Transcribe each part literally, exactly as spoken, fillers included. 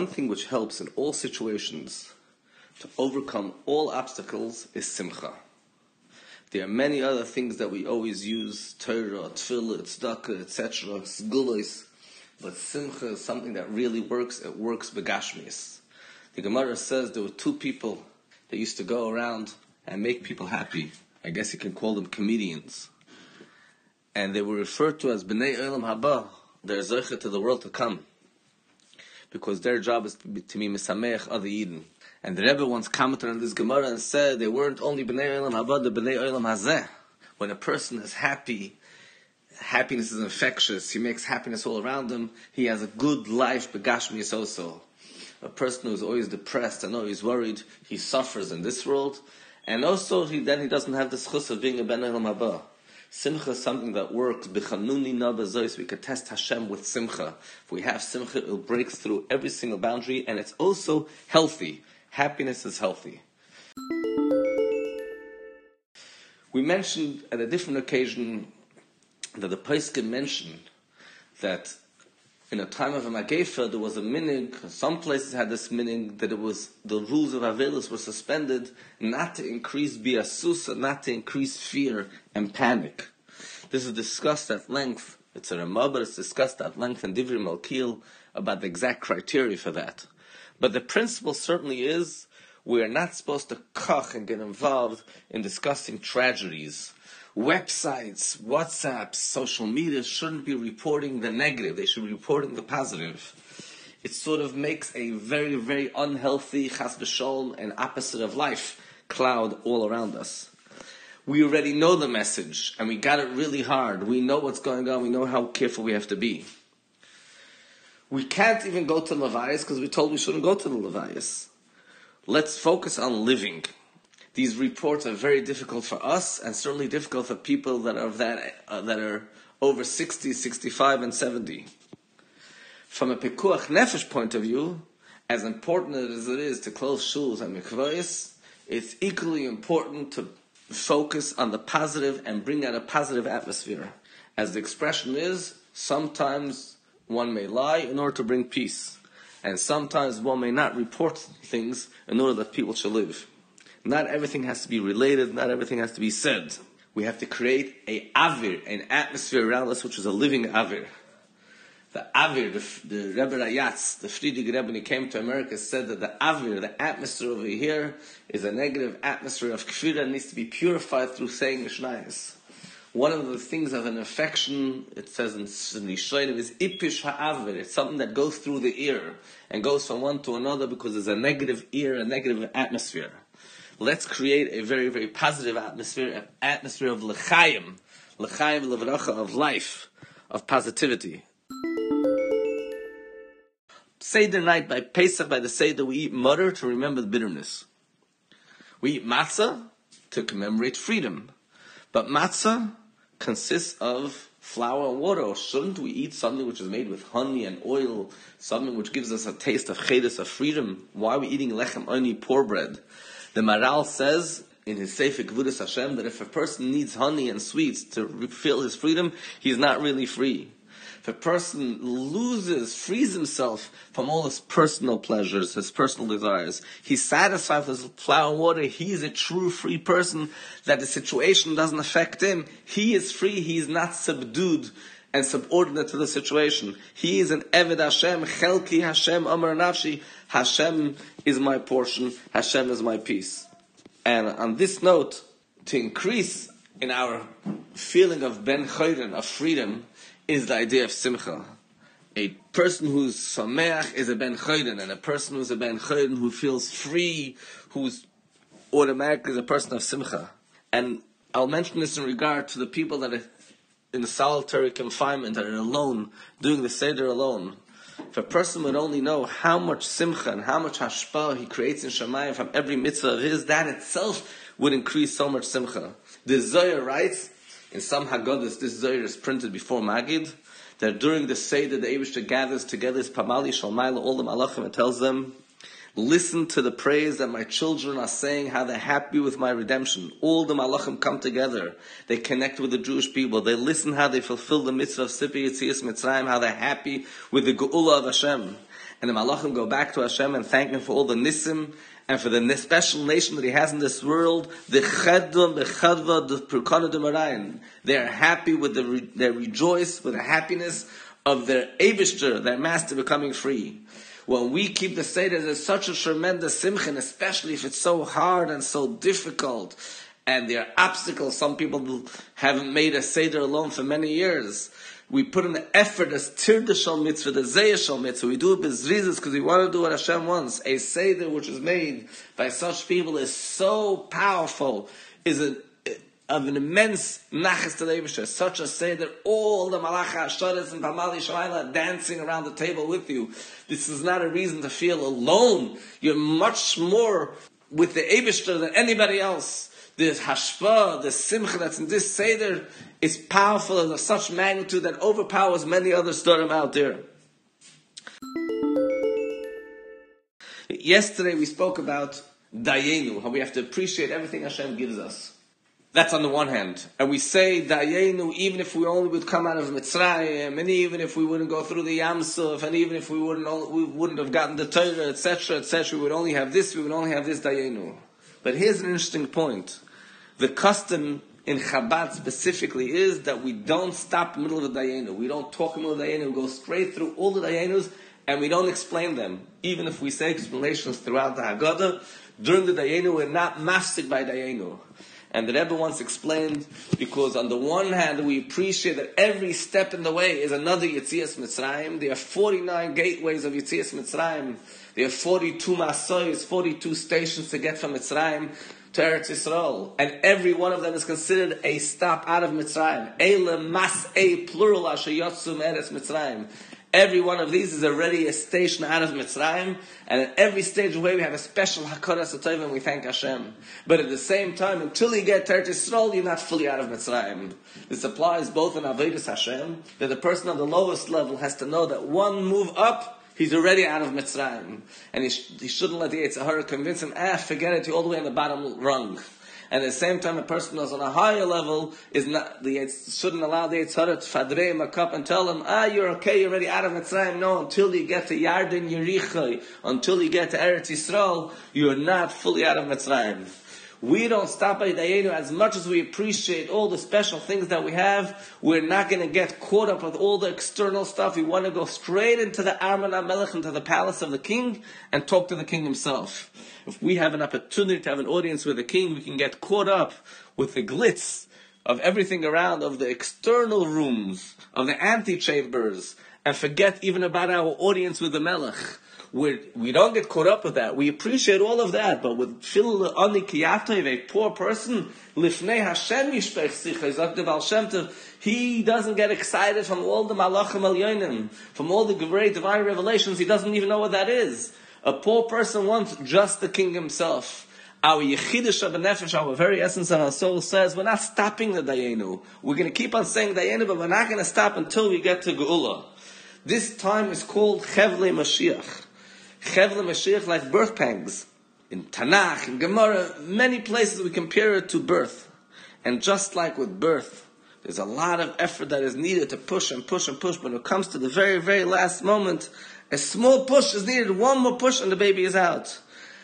one thing which helps in all situations to overcome all obstacles is simcha. There are many other things that we always use, Torah, Tefillah, Tzedakah, et cetera, Sgulos, but simcha is something that really works. It works begashmis. The Gemara says there were two people that used to go around and make people happy. I guess you can call them comedians. And they were referred to as B'nai Olam Haba. They're zoche to the world to come, because their job is to be, to be misameach other Yidden. And the Rebbe once commented on this Gemara and said they weren't only B'nai Olam Haba, they're B'nai Olam Hazeh. When a person is happy, happiness is infectious. He makes happiness all around him. He has a good life, begashmius also. A person who is always depressed and always worried, he suffers in this world. And also, he then he doesn't have the schus of being a B'nai Olam Haba. Simcha is something that works. B'chanuni na b'zois. We can test Hashem with simcha. If we have simcha, it breaks through every single boundary, and it's also healthy. Happiness is healthy. We mentioned at a different occasion that the Poskim mentioned that in a time of a Magefa there was a minig. Some places had this minig that it was the rules of Avelis were suspended not to increase biasusa, not to increase fear and panic. This is discussed at length. It's a Ramah, but it's discussed at length in Divri Malkil about the exact criteria for that. But the principle certainly is we are not supposed to kach and get involved in discussing tragedies. Websites, WhatsApps, social media shouldn't be reporting the negative. They should be reporting the positive. It sort of makes a very, very unhealthy chas v'sholom and opposite of life cloud all around us. We already know the message, and we got it really hard. We know what's going on. We know how careful we have to be. We can't even go to Levias because we're told we shouldn't go to the Levias. Let's focus on living. These reports are very difficult for us, and certainly difficult for people that are that uh, that are over sixty, sixty-five, and seventy. From a pekuach nefesh point of view, as important as it is to close shuls and mikvahs, it's equally important to focus on the positive and bring out a positive atmosphere. As the expression is, sometimes one may lie in order to bring peace, and sometimes one may not report things in order that people should live. Not everything has to be related, not everything has to be said. We have to create a avir, an atmosphere around us which is a living avir. The avir, the, the Rebbe Rayatz, the Frierdiker Rebbe, when he came to America, said that the avir, the atmosphere over here, is a negative atmosphere of kfira, needs to be purified through saying Mishnayos. One of the things of an affection, it says in Rishonim, is ipish ha'avir. It's something that goes through the ear and goes from one to another because there's a negative ear, a negative atmosphere. Let's create a very, very positive atmosphere, an atmosphere of l'chaim, l'chaim l'vracha, of life, of positivity. Seder night, by Pesach, by the Seder, we eat mutter to remember the bitterness. We eat matzah to commemorate freedom. But matzah consists of flour and water. Or shouldn't we eat something which is made with honey and oil, something which gives us a taste of chedus, of freedom? Why are we eating lechem oni, poor bread? The Maral says in his Sefer Kvudas Hashem that if a person needs honey and sweets to feel his freedom, he's not really free. If a person loses, frees himself from all his personal pleasures, his personal desires, he's satisfied with his flour and water, he is a true free person, that the situation doesn't affect him. He is free, he is not subdued and subordinate to the situation. He is an Eved Hashem, Chelki Hashem, Amar Nafshi. Hashem is my portion, Hashem is my peace. And on this note, to increase in our feeling of Ben Choyren, of freedom, is the idea of Simcha. A person who's Sameach is a Ben Choyren, and a person who's a Ben Choyren who feels free, who's automatically is a person of Simcha. And I'll mention this in regard to the people that are in solitary confinement, that are alone, doing the Seder alone. If a person would only know how much simcha and how much hashpah he creates in Shamayim from every mitzvah of his, that itself would increase so much simcha. The Zohar writes, in some Haggadahs, this Zohar is printed before Magid, that during the Seder, the Eibishter gathers together his Pamali Shalmayla, all the Malachim, and tells them, listen to the praise that my children are saying, how they're happy with my redemption. All the Malachim come together. They connect with the Jewish people. They listen how they fulfill the mitzvah of Sipi Yitzias Mitzrayim, how they're happy with the Geula of Hashem. and the Malachim go back to Hashem and thank Him for all the Nisim, and for the special nation that He has in this world, the Chedum, the Chadva, the Purkana de Marayin. They are happy with the, re- they rejoice with the happiness of their Eibishter, their master, becoming free. When we keep the Seder, there's such a tremendous simcha, and especially if it's so hard and so difficult, and there are obstacles. Some people haven't made a Seder alone for many years. We put in the effort as Tirda Shal Mitzvah, the Zayah Shal Mitzvah. We do it bezrizas because we want to do what Hashem wants. A Seder which is made by such people is so powerful, is a, of an immense nachas to the Eibusha. Such a Seder, all the Malacha Asharis and Pamali Shamayla dancing around the table with you. This is not a reason to feel alone. You're much more with the Eibusha than anybody else. The hashpa, the simcha that's in this Seder is powerful and of such magnitude that overpowers many other storim out there. Yesterday we spoke about Dayenu, how we have to appreciate everything Hashem gives us. That's on the one hand. And we say Dayenu even if we only would come out of Mitzrayim, and even if we wouldn't go through the Yam Suf, and even if we wouldn't, we wouldn't have gotten the Torah, et cetera, et cetera, we would only have this, we would only have this Dayenu. But here's an interesting point. The custom in Chabad specifically is that we don't stop in the middle of the Dayenu. We don't talk in the middle of the Dayenu. We go straight through all the Dayenus and we don't explain them. Even if we say explanations throughout the Haggadah, during the Dayenu we're not mafsik by Dayenu. And the Rebbe once explained, because on the one hand we appreciate that every step in the way is another Yetzias Mitzrayim. There are forty-nine gateways of Yetzias Mitzrayim. There are forty-two masoyos, forty-two stations to get from Mitzrayim to Eretz Yisrael. And every one of them is considered a stop out of Mitzrayim. Eile mas a plural asher yotzum Eretz Mitzrayim. Every one of these is already a station out of Mitzrayim, and at every stage of the way we have a special Hakaras Atayv and we thank Hashem. But at the same time, until you get to Eretz Yisrael, you're not fully out of Mitzrayim. This applies both in Avodas Hashem, that the person on the lowest level has to know that one move up, he's already out of Mitzrayim. And he, sh- he shouldn't let the Yetzer Hara convince him, ah, forget it, you're all the way on the bottom rung. And at the same time, a person who's on a higher level is not, the shouldn't allow the Yetzer Hara to fadrei him a cup and tell him, ah, you're okay, you're already out of Mitzrayim. No, until you get to Yarden Yerichai, until you get to Eretz Yisrael, you're not fully out of Mitzrayim. We don't stop by Dayenu. As much as we appreciate all the special things that we have, we're not going to get caught up with all the external stuff. We want to go straight into the Arman HaMelech, into the palace of the king, and talk to the king himself. If we have an opportunity to have an audience with the king, we can get caught up with the glitz of everything around, of the external rooms, of the antechambers, and forget even about our audience with the Melech. We're, we don't get caught up with that. We appreciate all of that, but with Phil Ani Kiyatov, a poor person, Lifnei Hashem Yishpech Sicha, Zok de Baal Shem Tov, he doesn't get excited from all the Malachim Elyonim, from all the great divine revelations. He doesn't even know what that is. A poor person wants just the king himself. Our Yechidish of Nefesh, our very essence of our soul says, we're not stopping the Dayenu. We're going to keep on saying Dayenu, but we're not going to stop until we get to Geula. This time is called Chevlei Mashiach. Chevlei Mashiach, like birth pangs. In Tanakh, in Gemara, many places we compare it to birth. And just like with birth, there's a lot of effort that is needed to push and push and push, but when it comes to the very, very last moment, a small push is needed, one more push and the baby is out.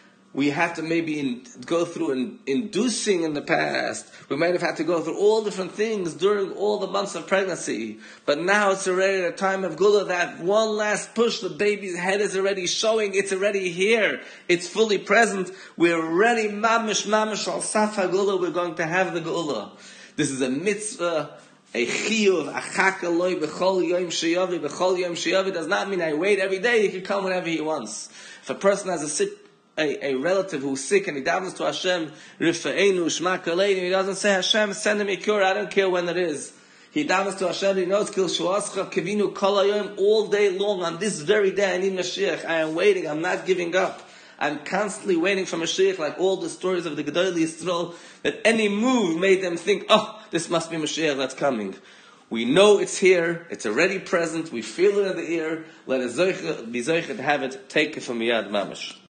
We have to maybe in, go through an inducing in the past. We might have had to go through all different things during all the months of pregnancy. But now it's already a time of Gula, that one last push, the baby's head is already showing, it's already here, it's fully present. We're ready, mamish, mamish, al safa Gula, we're going to have the Gula. This is a mitzvah, a chiyuv, a chakaloi, b'chol yom sheyavi, b'chol yom sheyavi, does not mean I wait every day, he can come whenever he wants. If a person has a sick A, a relative who's sick and he davens to Hashem, Rifa'enu, Shma Kaleinu, he doesn't say, Hashem, send him a cure, I don't care when it is. He davens to Hashem, he knows, Kil Shuascha, Kivinu, Kolayom, all day long, on this very day, I need Mashiach, I am waiting, I'm not giving up. I'm constantly waiting for Mashiach, like all the stories of the Gedolei Yisrael, that any move made them think, oh, this must be Mashiach that's coming. We know it's here, it's already present, we feel it in the ear, let us be zoichet to have it, take it from Yad Mamash.